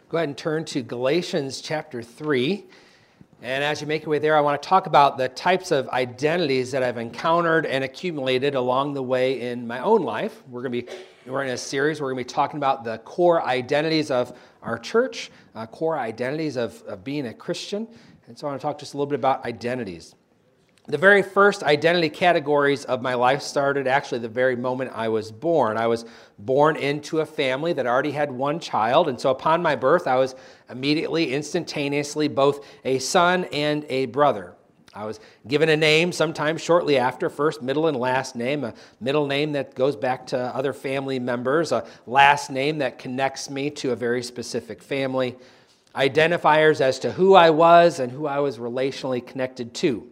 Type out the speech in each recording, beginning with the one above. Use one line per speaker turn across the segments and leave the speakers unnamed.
Go ahead and turn to Galatians chapter 3. And as you make your way there, I want to talk about the types of identities that I've encountered and accumulated along the way in my own life. We're in a series where we're going to be talking about the core identities of our church, core identities of being a Christian. And so I want to talk just a little bit about identities. The very first identity categories of my life started actually the very moment I was born. I was born into a family that already had one child, and so upon my birth, I was immediately, instantaneously, both a son and a brother. I was given a name sometime shortly after, first, middle, and last name, a middle name that goes back to other family members, a last name that connects me to a very specific family, identifiers as to who I was and who I was relationally connected to.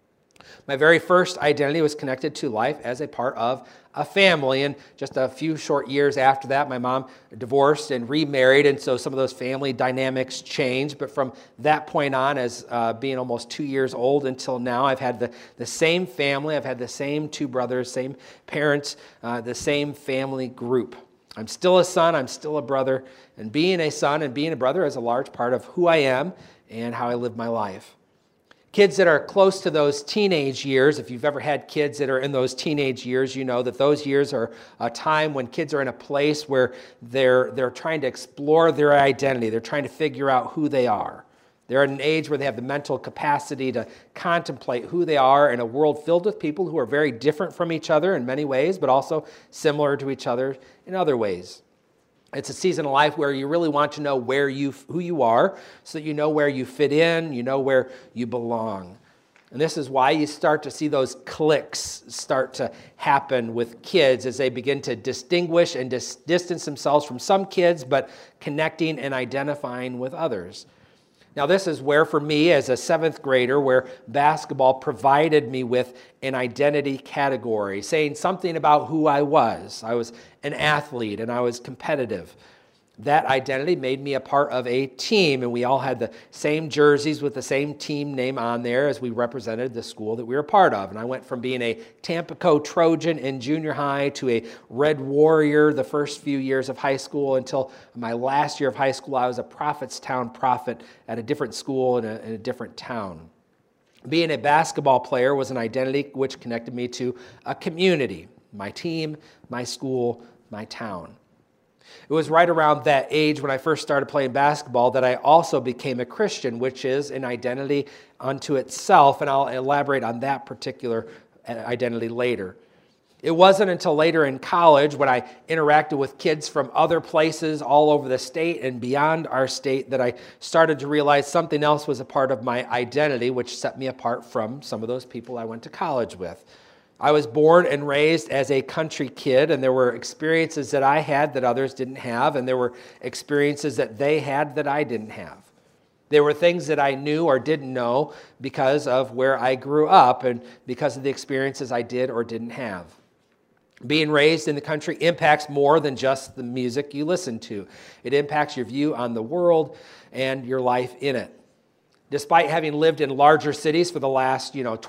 My very first identity was connected to life as a part of a family, and just a few short years after that, my mom divorced and remarried, and so some of those family dynamics changed. But from that point on, as being almost 2 years old until now, I've had the same family. I've had the same two brothers, same parents, the same family group. I'm still a son, I'm still a brother, and being a son and being a brother is a large part of who I am and how I live my life. Kids that are close to those teenage years, if you've ever had kids that are in those teenage years, you know that those years are a time when kids are in a place where they're trying to explore their identity. They're trying to figure out who they are. They're at an age where they have the mental capacity to contemplate who they are in a world filled with people who are very different from each other in many ways, but also similar to each other in other ways. It's a season of life where you really want to know who you are so that you know where you fit in, you know where you belong. And this is why you start to see those cliques start to happen with kids as they begin to distinguish and distance themselves from some kids, but connecting and identifying with others. Now, this is where, for me, as a seventh grader, where basketball provided me with an identity category, saying something about who I was. I was an athlete and I was competitive. That identity made me a part of a team, and we all had the same jerseys with the same team name on there as we represented the school that we were a part of. And I went from being a Tampico Trojan in junior high to a Red Warrior the first few years of high school until my last year of high school. I was a Prophetstown Prophet at a different school in a different town. Being a basketball player was an identity which connected me to a community, my team, my school, my town. It was right around that age when I first started playing basketball that I also became a Christian, which is an identity unto itself, and I'll elaborate on that particular identity later. It wasn't until later in college when I interacted with kids from other places all over the state and beyond our state that I started to realize something else was a part of my identity, which set me apart from some of those people I went to college with. I was born and raised as a country kid, and there were experiences that I had that others didn't have, and there were experiences that they had that I didn't have. There were things that I knew or didn't know because of where I grew up and because of the experiences I did or didn't have. Being raised in the country impacts more than just the music you listen to. It impacts your view on the world and your life in it. Despite having lived in larger cities for the last,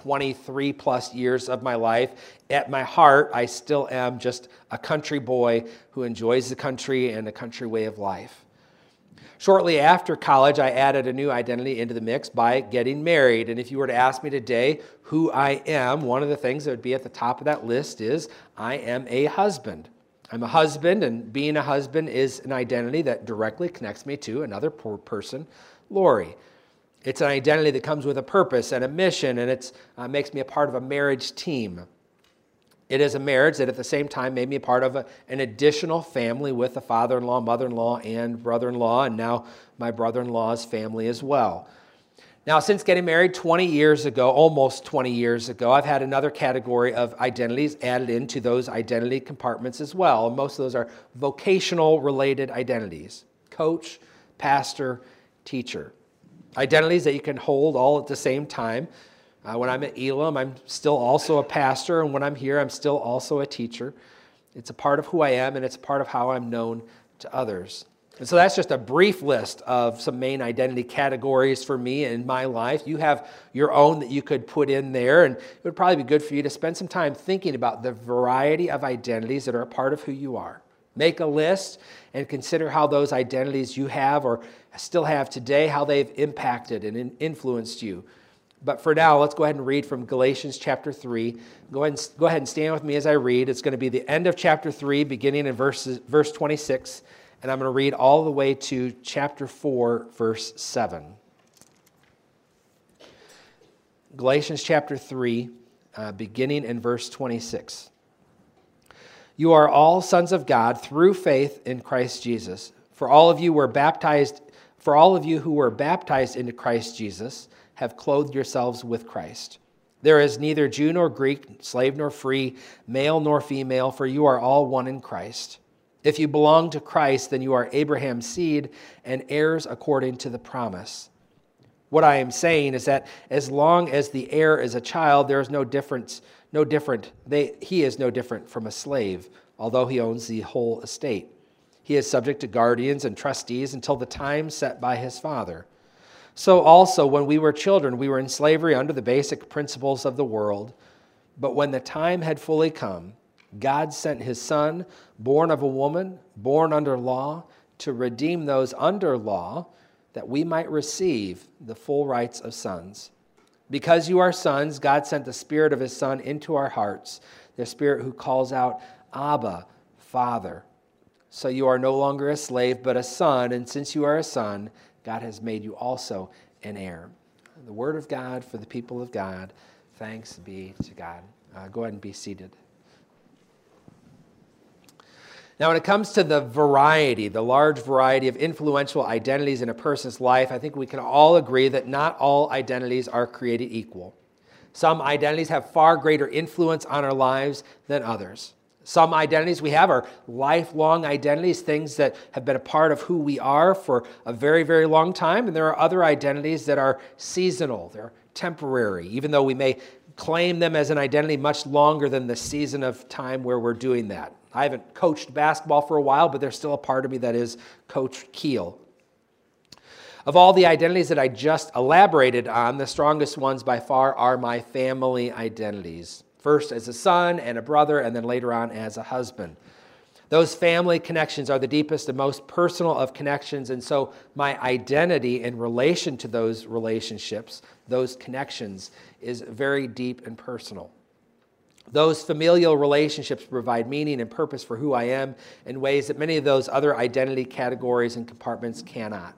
23 plus years of my life, at my heart, I still am just a country boy who enjoys the country and the country way of life. Shortly after college, I added a new identity into the mix by getting married. And if you were to ask me today who I am, one of the things that would be at the top of that list is I am a husband. I'm a husband, and being a husband is an identity that directly connects me to another person, Lori. It's an identity that comes with a purpose and a mission, and it makes me a part of a marriage team. It is a marriage that at the same time made me a part of an additional family with a father-in-law, mother-in-law, and brother-in-law, and now my brother-in-law's family as well. Now, since getting married 20 years ago, almost 20 years ago, I've had another category of identities added into those identity compartments as well. And most of those are vocational-related identities: coach, pastor, teacher. Identities that you can hold all at the same time. When I'm at Elam, I'm still also a pastor, and when I'm here, I'm still also a teacher. It's a part of who I am, and it's a part of how I'm known to others. And so that's just a brief list of some main identity categories for me in my life. You have your own that you could put in there, and it would probably be good for you to spend some time thinking about the variety of identities that are a part of who you are. Make a list and consider how those identities you have or still have today, how they've impacted and influenced you. But for now, let's go ahead and read from Galatians chapter 3. Go ahead and stand with me as I read. It's going to be the end of chapter 3, beginning in verse 26, and I'm going to read all the way to chapter 4, verse 7. Galatians chapter 3, beginning in verse 26. You are all sons of God through faith in Christ Jesus. For all of you who were baptized into Christ Jesus have clothed yourselves with Christ. There is neither Jew nor Greek, slave nor free, male nor female, for you are all one in Christ. If you belong to Christ, then you are Abraham's seed and heirs according to the promise. What I am saying is that as long as the heir is a child, there is he is no different from a slave, although he owns the whole estate. He is subject to guardians and trustees until the time set by his father. So also, when we were children, we were in slavery under the basic principles of the world. But when the time had fully come, God sent his Son, born of a woman, born under law, to redeem those under law, that we might receive the full rights of sons. Because you are sons, God sent the Spirit of his Son into our hearts, the Spirit who calls out, Abba, Father. So you are no longer a slave, but a son, and since you are a son, God has made you also an heir. The word of God for the people of God. Thanks be to God. Go ahead and be seated. Now, when it comes to the large variety of influential identities in a person's life, I think we can all agree that not all identities are created equal. Some identities have far greater influence on our lives than others. Some identities we have are lifelong identities, things that have been a part of who we are for a very, very long time. And there are other identities that are seasonal, they're temporary, even though we may claim them as an identity much longer than the season of time where we're doing that. I haven't coached basketball for a while, but there's still a part of me that is Coach Keel. Of all the identities that I just elaborated on, the strongest ones by far are my family identities. First as a son and a brother, and then later on as a husband. Those family connections are the deepest and most personal of connections, and so my identity in relation to those relationships, those connections, is very deep and personal. Those familial relationships provide meaning and purpose for who I am in ways that many of those other identity categories and compartments cannot.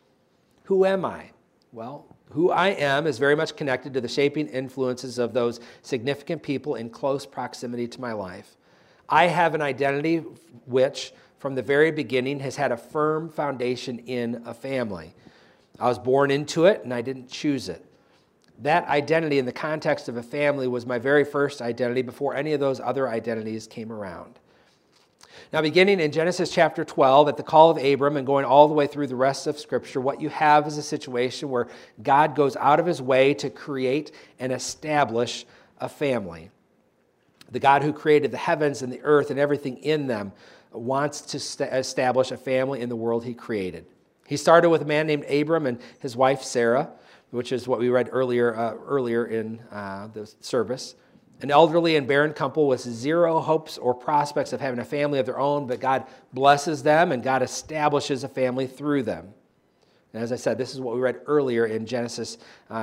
Who am I? Well, who I am is very much connected to the shaping influences of those significant people in close proximity to my life. I have an identity which, from the very beginning, has had a firm foundation in a family. I was born into it, and I didn't choose it. That identity in the context of a family was my very first identity before any of those other identities came around. Now, beginning in Genesis chapter 12, at the call of Abram and going all the way through the rest of Scripture, what you have is a situation where God goes out of his way to create and establish a family. The God who created the heavens and the earth and everything in them wants to establish a family in the world he created. He started with a man named Abram and his wife Sarah, which is what we read earlier in the service. An elderly and barren couple with zero hopes or prospects of having a family of their own, but God blesses them and God establishes a family through them. And as I said, this is what we read earlier in Genesis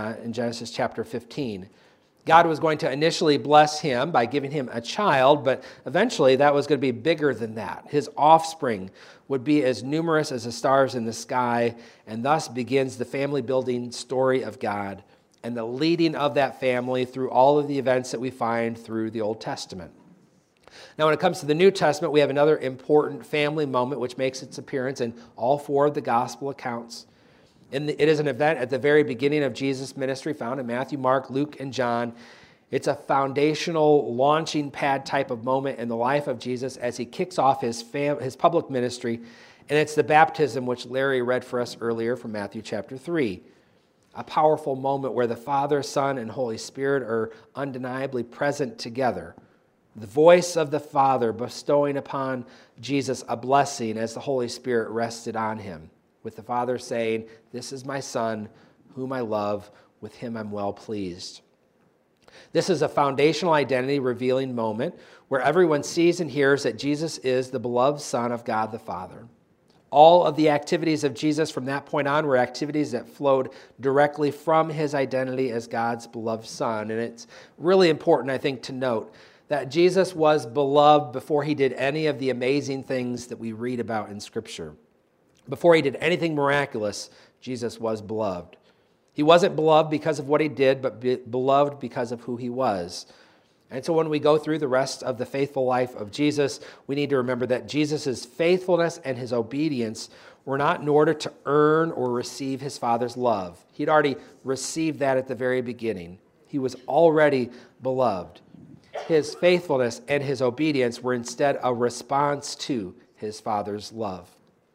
chapter 15. God was going to initially bless him by giving him a child, but eventually that was going to be bigger than that. His offspring would be as numerous as the stars in the sky, and thus begins the family-building story of God and the leading of that family through all of the events that we find through the Old Testament. Now, when it comes to the New Testament, we have another important family moment which makes its appearance in all four of the gospel accounts. It is an event at the very beginning of Jesus' ministry found in Matthew, Mark, Luke, and John. It's a foundational launching pad type of moment in the life of Jesus as he kicks off his public ministry, and it's the baptism which Larry read for us earlier from Matthew chapter 3. A powerful moment where the Father, Son, and Holy Spirit are undeniably present together. The voice of the Father bestowing upon Jesus a blessing as the Holy Spirit rested on him, with the Father saying, "This is my Son, whom I love, with him I'm well pleased." This is a foundational identity revealing moment where everyone sees and hears that Jesus is the beloved Son of God the Father. All of the activities of Jesus from that point on were activities that flowed directly from his identity as God's beloved Son. And it's really important, I think, to note that Jesus was beloved before he did any of the amazing things that we read about in Scripture. Before he did anything miraculous, Jesus was beloved. He wasn't beloved because of what he did, but beloved because of who he was. And so when we go through the rest of the faithful life of Jesus, we need to remember that Jesus' faithfulness and his obedience were not in order to earn or receive his Father's love. He'd already received that at the very beginning. He was already beloved. His faithfulness and his obedience were instead a response to his Father's love.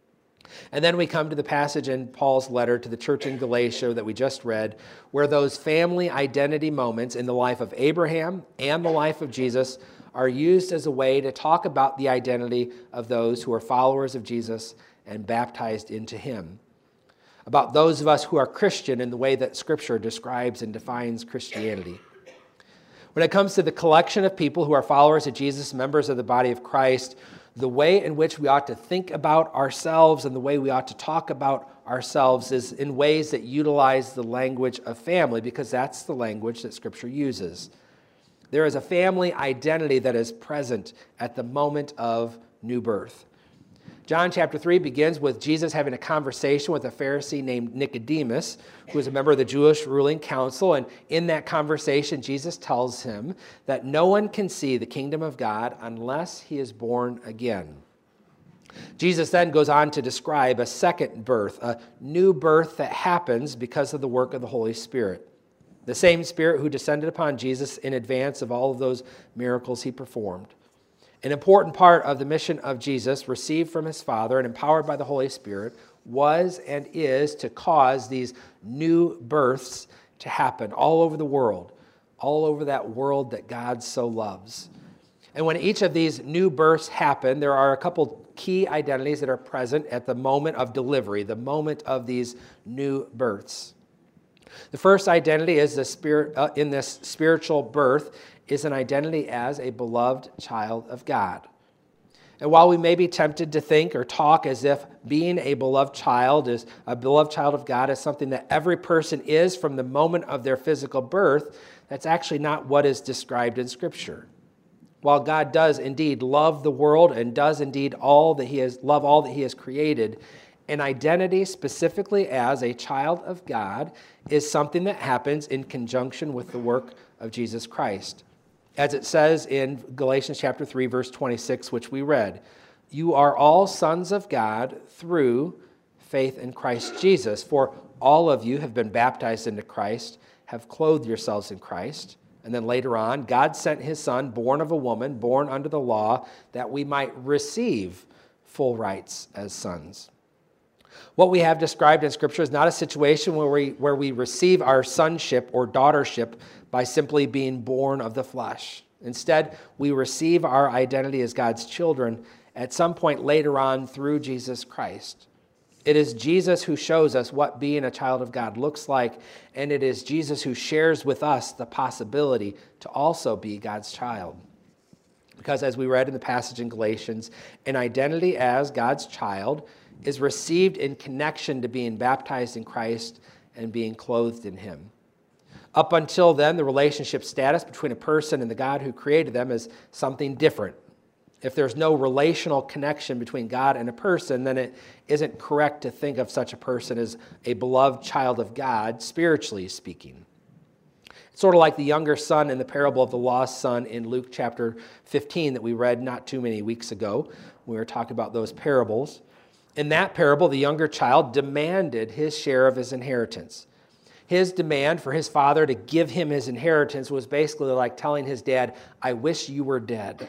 And then we come to the passage in Paul's letter to the church in Galatia that we just read, where those family identity moments in the life of Abraham and the life of Jesus are used as a way to talk about the identity of those who are followers of Jesus and baptized into him. About those of us who are Christian in the way that Scripture describes and defines Christianity. When it comes to the collection of people who are followers of Jesus, members of the body of Christ, the way in which we ought to think about ourselves and the way we ought to talk about ourselves is in ways that utilize the language of family, because that's the language that Scripture uses. There is a family identity that is present at the moment of new birth. John chapter 3 begins with Jesus having a conversation with a Pharisee named Nicodemus, who is a member of the Jewish ruling council. And in that conversation, Jesus tells him that no one can see the kingdom of God unless he is born again. Jesus then goes on to describe a second birth, a new birth that happens because of the work of the Holy Spirit. The same Spirit who descended upon Jesus in advance of all of those miracles he performed. An important part of the mission of Jesus, received from his Father and empowered by the Holy Spirit, was and is to cause these new births to happen all over the world, all over that world that God so loves. And when each of these new births happen, there are a couple key identities that are present at the moment of delivery, the moment of these new births. The first identity is the spirit in this spiritual birth is an identity as a beloved child of God. And while we may be tempted to think or talk as if being a beloved child of God is something that every person is from the moment of their physical birth, that's actually not what is described in Scripture. While God does indeed love the world and does indeed love all that he has created, an identity specifically as a child of God is something that happens in conjunction with the work of Jesus Christ. As it says in Galatians chapter 3, verse 26, which we read, "You are all sons of God through faith in Christ Jesus. For all of you have been baptized into Christ, have clothed yourselves in Christ." And then later on, God sent his Son, born of a woman, born under the law, that we might receive full rights as sons. What we have described in Scripture is not a situation where we receive our sonship or daughtership by simply being born of the flesh. Instead, we receive our identity as God's children at some point later on through Jesus Christ. It is Jesus who shows us what being a child of God looks like, and it is Jesus who shares with us the possibility to also be God's child. Because as we read in the passage in Galatians, an identity as God's child is received in connection to being baptized in Christ and being clothed in him. Up until then, the relationship status between a person and the God who created them is something different. If there's no relational connection between God and a person, then it isn't correct to think of such a person as a beloved child of God, spiritually speaking. It's sort of like the younger son in the parable of the lost son in Luke chapter 15 that we read not too many weeks ago when we were talking about those parables. In that parable, the younger child demanded his share of his inheritance. His demand for his father to give him his inheritance was basically like telling his dad, "I wish you were dead.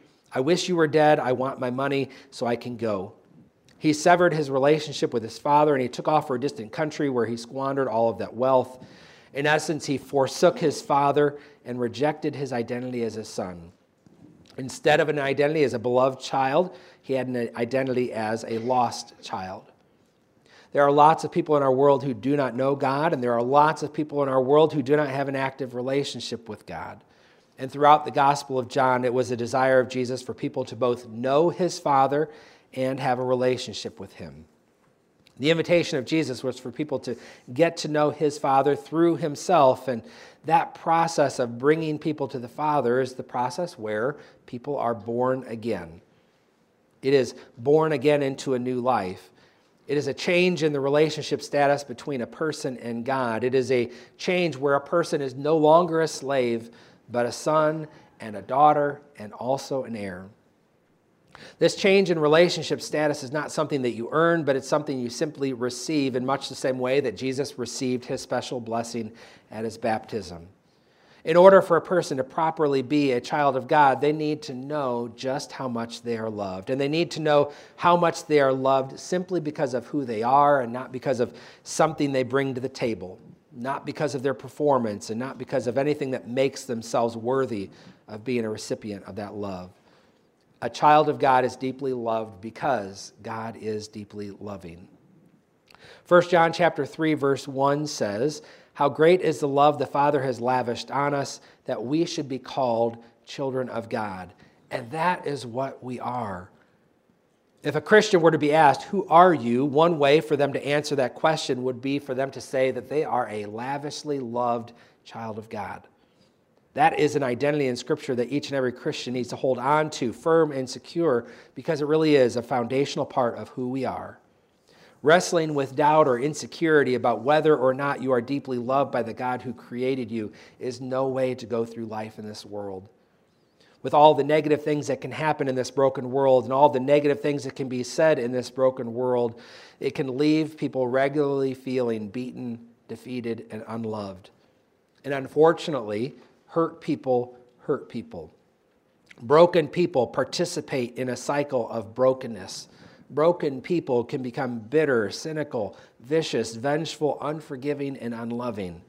I wish you were dead. I want my money so I can go." He severed his relationship with his father and he took off for a distant country where he squandered all of that wealth. In essence, he forsook his father and rejected his identity as a son. Instead of an identity as a beloved child, he had an identity as a lost child. There are lots of people in our world who do not know God, and there are lots of people in our world who do not have an active relationship with God. And throughout the Gospel of John, it was a desire of Jesus for people to both know his Father and have a relationship with him. The invitation of Jesus was for people to get to know his Father through himself, and that process of bringing people to the Father is the process where people are born again. It is born again into a new life. It is a change in the relationship status between a person and God. It is a change where a person is no longer a slave, but a son and a daughter and also an heir. This change in relationship status is not something that you earn, but it's something you simply receive in much the same way that Jesus received his special blessing at his baptism. In order for a person to properly be a child of God, they need to know just how much they are loved. And they need to know how much they are loved simply because of who they are and not because of something they bring to the table, not because of their performance and not because of anything that makes themselves worthy of being a recipient of that love. A child of God is deeply loved because God is deeply loving. 1 John chapter 3, verse 1 says, "How great is the love the Father has lavished on us, that we should be called children of God." And that is what we are. If a Christian were to be asked, "Who are you?" one way for them to answer that question would be for them to say that they are a lavishly loved child of God. That is an identity in Scripture that each and every Christian needs to hold on to, firm and secure, because it really is a foundational part of who we are. Wrestling with doubt or insecurity about whether or not you are deeply loved by the God who created you is no way to go through life in this world. With all the negative things that can happen in this broken world and all the negative things that can be said in this broken world, it can leave people regularly feeling beaten, defeated, and unloved. And unfortunately, hurt people hurt people. Broken people participate in a cycle of brokenness. Broken people can become bitter, cynical, vicious, vengeful, unforgiving, and unloving.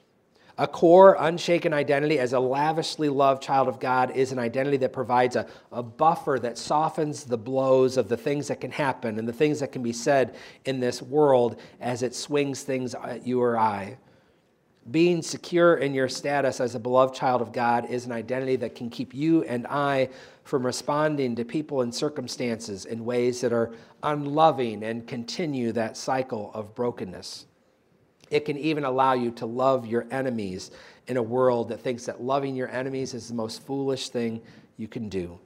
A core, unshaken identity as a lavishly loved child of God is an identity that provides a buffer that softens the blows of the things that can happen and the things that can be said in this world as it swings things at you or I. Being secure in your status as a beloved child of God is an identity that can keep you and I from responding to people and circumstances in ways that are unloving and continue that cycle of brokenness. It can even allow you to love your enemies in a world that thinks that loving your enemies is the most foolish thing you can do.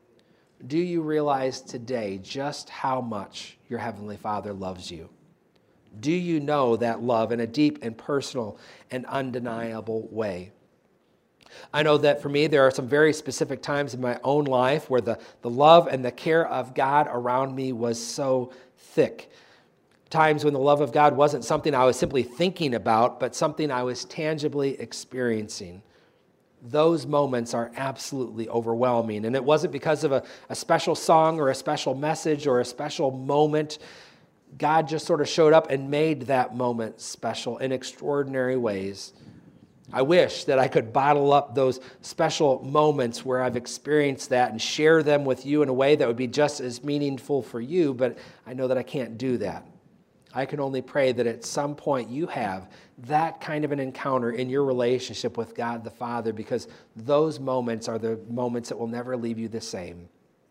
Do you realize today just how much your Heavenly Father loves you? Do you know that love in a deep and personal and undeniable way? I know that for me, there are some very specific times in my own life where the love and the care of God around me was so thick. Times when the love of God wasn't something I was simply thinking about, but something I was tangibly experiencing. Those moments are absolutely overwhelming. And it wasn't because of a special song or a special message or a special moment. God just sort of showed up and made that moment special in extraordinary ways. I wish that I could bottle up those special moments where I've experienced that and share them with you in a way that would be just as meaningful for you, but I know that I can't do that. I can only pray that at some point you have that kind of an encounter in your relationship with God the Father, because those moments are the moments that will never leave you the same.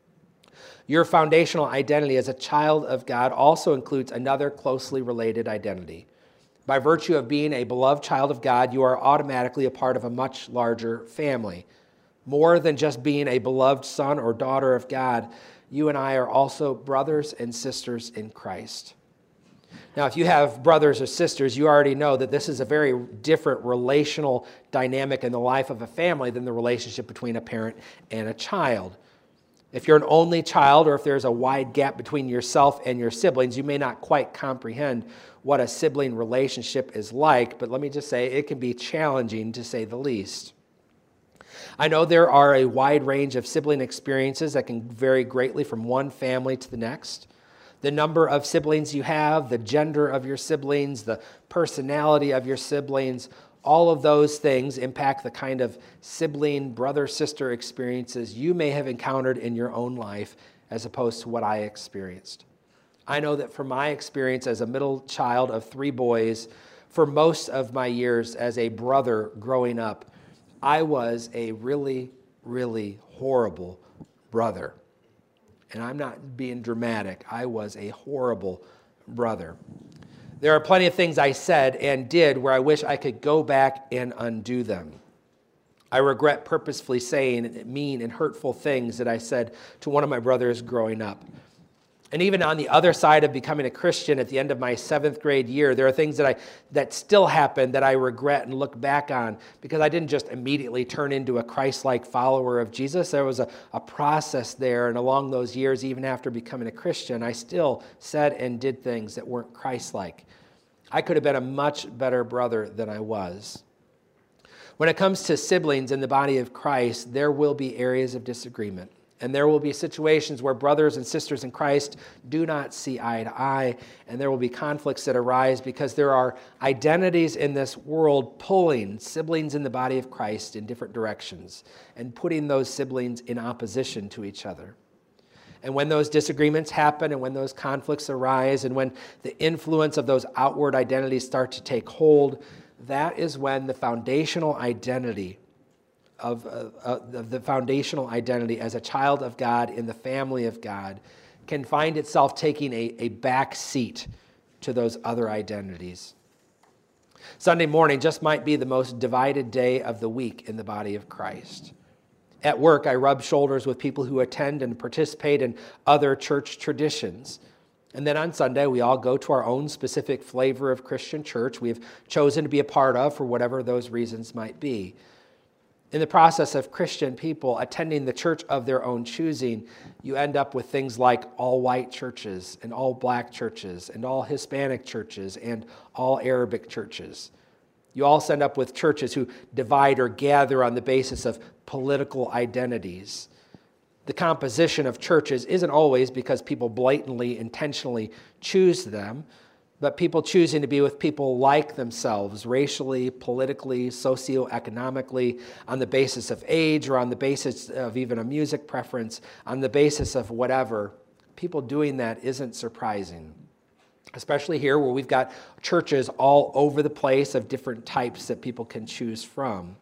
Your foundational identity as a child of God also includes another closely related identity. By virtue of being a beloved child of God, you are automatically a part of a much larger family. More than just being a beloved son or daughter of God, you and I are also brothers and sisters in Christ. Now, if you have brothers or sisters, you already know that this is a very different relational dynamic in the life of a family than the relationship between a parent and a child. If you're an only child, or if there's a wide gap between yourself and your siblings, you may not quite comprehend what a sibling relationship is like, but let me just say it can be challenging to say the least. I know there are a wide range of sibling experiences that can vary greatly from one family to the next. The number of siblings you have, the gender of your siblings, the personality of your siblings, all of those things impact the kind of sibling, brother-sister experiences you may have encountered in your own life as opposed to what I experienced. I know that from my experience as a middle child of 3 boys, for most of my years as a brother growing up, I was a really, really horrible brother. And I'm not being dramatic. I was a horrible brother. There are plenty of things I said and did where I wish I could go back and undo them. I regret purposefully saying mean and hurtful things that I said to one of my brothers growing up. And even on the other side of becoming a Christian at the end of my 7th grade year, there are things that still happened that I regret and look back on because I didn't just immediately turn into a Christ-like follower of Jesus. There was a process there, and along those years, even after becoming a Christian, I still said and did things that weren't Christ-like. I could have been a much better brother than I was. When it comes to siblings in the body of Christ, there will be areas of disagreement. And there will be situations where brothers and sisters in Christ do not see eye to eye, and there will be conflicts that arise because there are identities in this world pulling siblings in the body of Christ in different directions and putting those siblings in opposition to each other. And when those disagreements happen and when those conflicts arise and when the influence of those outward identities start to take hold, that is when the foundational identity of the foundational identity as a child of God in the family of God can find itself taking a back seat to those other identities. Sunday morning just might be the most divided day of the week in the body of Christ. At work, I rub shoulders with people who attend and participate in other church traditions. And then on Sunday, we all go to our own specific flavor of Christian church we've chosen to be a part of for whatever those reasons might be. In the process of Christian people attending the church of their own choosing, you end up with things like all white churches and all black churches and all Hispanic churches and all Arabic churches. You also end up with churches who divide or gather on the basis of political identities. The composition of churches isn't always because people blatantly, intentionally choose them, but people choosing to be with people like themselves, racially, politically, socioeconomically, on the basis of age or on the basis of even a music preference, on the basis of whatever. People doing that isn't surprising, especially here where we've got churches all over the place of different types that people can choose from.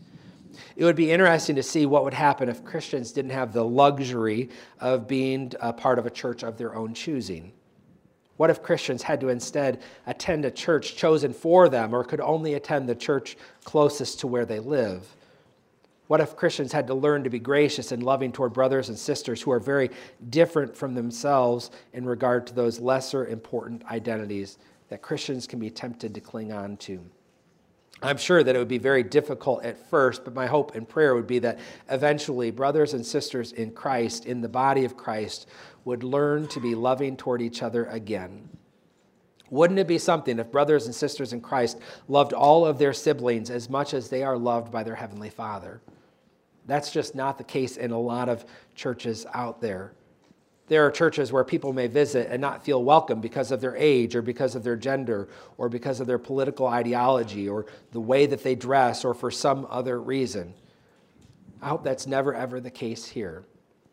It would be interesting to see what would happen if Christians didn't have the luxury of being a part of a church of their own choosing. What if Christians had to instead attend a church chosen for them or could only attend the church closest to where they live? What if Christians had to learn to be gracious and loving toward brothers and sisters who are very different from themselves in regard to those lesser important identities that Christians can be tempted to cling on to? I'm sure that it would be very difficult at first, but my hope and prayer would be that eventually brothers and sisters in Christ, in the body of Christ, would learn to be loving toward each other again. Wouldn't it be something if brothers and sisters in Christ loved all of their siblings as much as they are loved by their Heavenly Father? That's just not the case in a lot of churches out there. There are churches where people may visit and not feel welcome because of their age or because of their gender or because of their political ideology or the way that they dress or for some other reason. I hope that's never, ever the case here.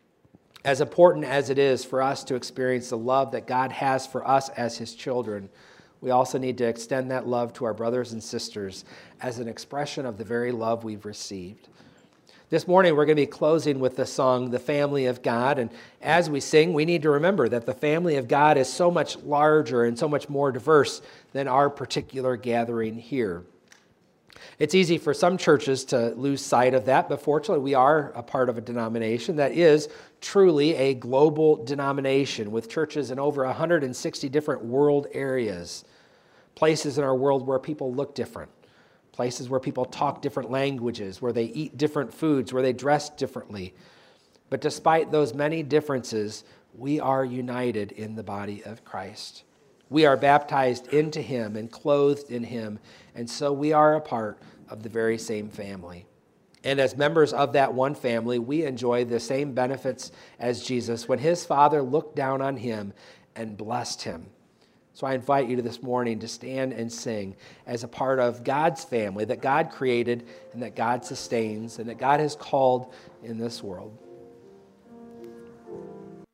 As important as it is for us to experience the love that God has for us as His children, we also need to extend that love to our brothers and sisters as an expression of the very love we've received. This morning, we're going to be closing with the song, The Family of God. And as we sing, we need to remember that the family of God is so much larger and so much more diverse than our particular gathering here. It's easy for some churches to lose sight of that, but fortunately, we are a part of a denomination that is truly a global denomination with churches in over 160 different world areas, places in our world where people look different. Places where people talk different languages, where they eat different foods, where they dress differently. But despite those many differences, we are united in the body of Christ. We are baptized into Him and clothed in Him, and so we are a part of the very same family. And as members of that one family, we enjoy the same benefits as Jesus when His Father looked down on Him and blessed Him. So I invite you this morning to stand and sing as a part of God's family that God created and that God sustains and that God has called in this world.